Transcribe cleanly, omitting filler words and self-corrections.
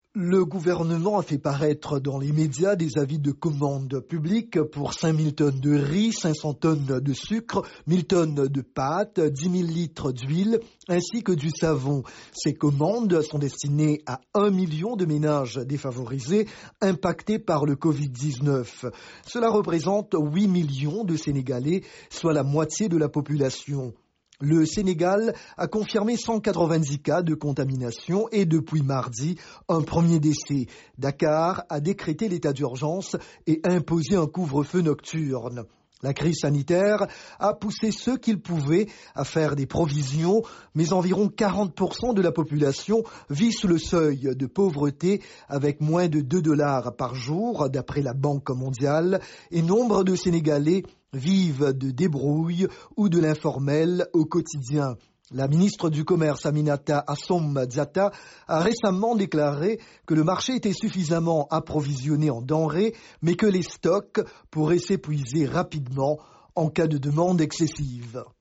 Le gouvernement a fait paraître dans les médias des avis de commande publique pour 5000 tonnes de riz, 500 tonnes de sucre, 1000 tonnes de pâtes, 10 000 litres d'huile ainsi que du savon. Ces commandes sont destinées à 1 million de ménages défavorisés impactés par le Covid-19. Cela représente 8 millions de Sénégalais, soit la moitié de la population. Le Sénégal a confirmé 190 cas de contamination et depuis mardi, un premier décès. Dakar a décrété l'état d'urgence et imposé un couvre-feu nocturne. La crise sanitaire a poussé ceux qu'ils pouvaient à faire des provisions, mais environ 40% de la population vit sous le seuil de pauvreté avec moins de $2 par jour, d'après la Banque mondiale, et nombre de Sénégalais vivent de débrouille ou de l'informel au quotidien. La ministre du Commerce Aminata Assom Diatta a récemment déclaré que le marché était suffisamment approvisionné en denrées, mais que les stocks pourraient s'épuiser rapidement en cas de demande excessive.